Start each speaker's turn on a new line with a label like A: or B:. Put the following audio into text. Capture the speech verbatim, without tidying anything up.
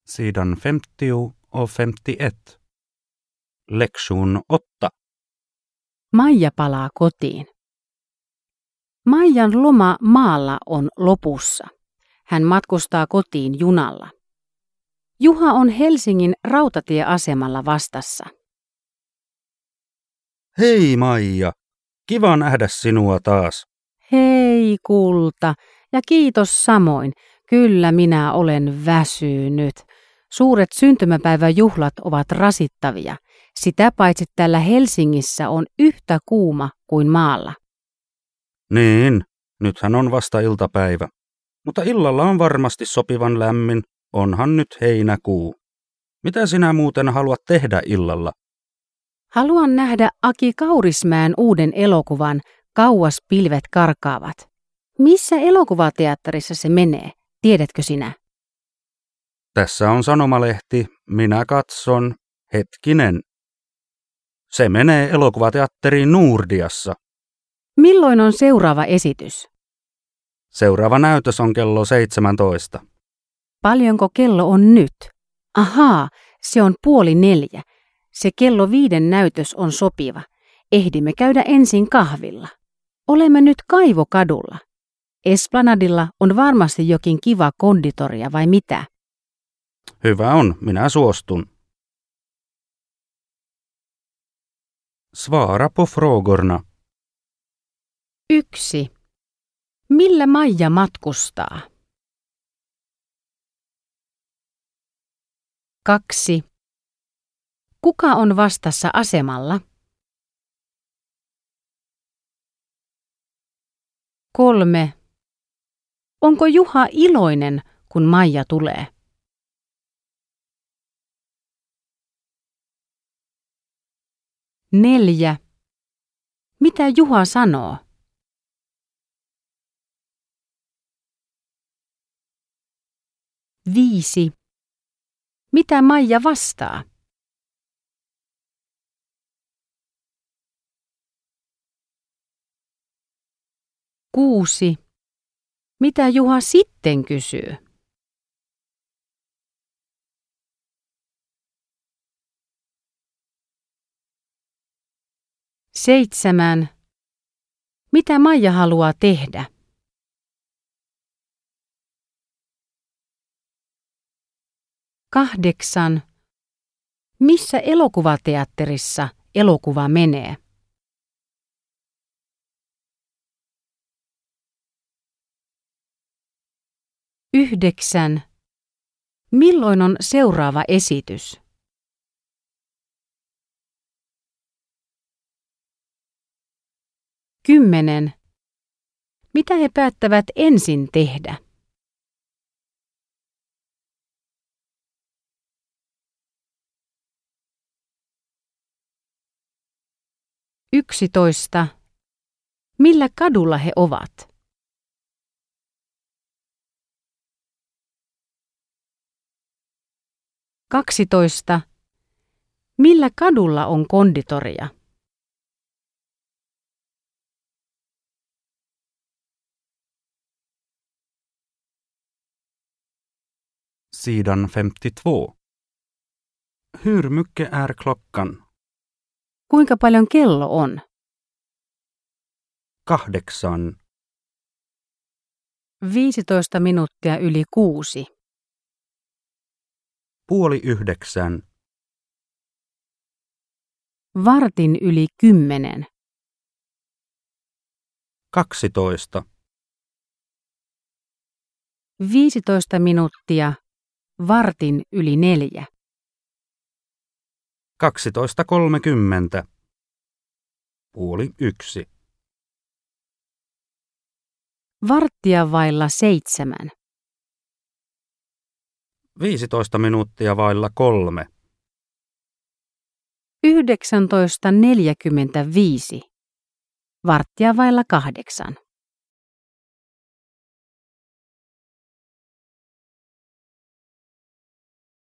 A: Sidan femtio och femtioett. Lektion åtta.
B: Maija palaa kotiin. Maijan loma maalla on lopussa. Hän matkustaa kotiin junalla. Juha on Helsingin rautatieasemalla vastassa.
A: Hei Maija, kiva nähdä sinua taas.
B: Hei kulta, ja kiitos samoin. Kyllä minä olen väsynyt. Suuret syntymäpäiväjuhlat ovat rasittavia. Sitä paitsi täällä Helsingissä on yhtä kuuma kuin maalla.
A: Niin, nythän on vasta iltapäivä. Mutta illalla on varmasti sopivan lämmin, onhan nyt heinäkuu. Mitä sinä muuten haluat tehdä illalla?
B: Haluan nähdä Aki Kaurismäen uuden elokuvan Kauas pilvet karkaavat. Missä elokuvateatterissa se menee? Tiedätkö sinä?
A: Tässä on sanomalehti, minä katson, hetkinen. Se menee elokuvateatteriin Nordiassa.
B: Milloin on seuraava esitys?
A: Seuraava näytös on kello seitsemäntoista.
B: Paljonko kello on nyt? Ahaa, se on puoli neljä. Se kello viiden näytös on sopiva. Ehdimme käydä ensin kahvilla. Olemme nyt Kaivokadulla. Esplanadilla on varmasti jokin kiva konditoria vai mitä?
A: Hyvä on, minä suostun. Svara på frågorna.
B: Yksi. Millä Maija matkustaa? Kaksi. Kuka on vastassa asemalla? Kolme. Onko Juha iloinen, kun Maija tulee? Neljä. Mitä Juha sanoo? Viisi. Mitä Maija vastaa? Kuusi. Mitä Juha sitten kysyy? Seitsemän. Mitä Maija haluaa tehdä? Kahdeksan. Missä elokuvateatterissa elokuva menee? Yhdeksän. Milloin on seuraava esitys? Kymmenen. Mitä he päättävät ensin tehdä? Yksitoista. Millä kadulla he ovat? Kaksitoista. Millä kadulla on konditoria?
A: Sidan femtiotvå. Hur mycket är klockan?
B: Kuinka paljon kello on?
A: Kahdeksan.
B: Viisitoista minuuttia yli kuusi.
A: Puoli yhdeksän.
B: Vartin yli kymmenen.
A: Kaksitoista.
B: Viisitoista minuuttia. Vartin yli neljä.
A: Kaksitoista kolmekymmentä. Puoli yksi.
B: Varttia vailla seitsemän.
A: Viisitoista minuuttia vailla kolme.
B: Yhdeksäntoista neljäkymmentäviisi. Varttia vailla kahdeksan.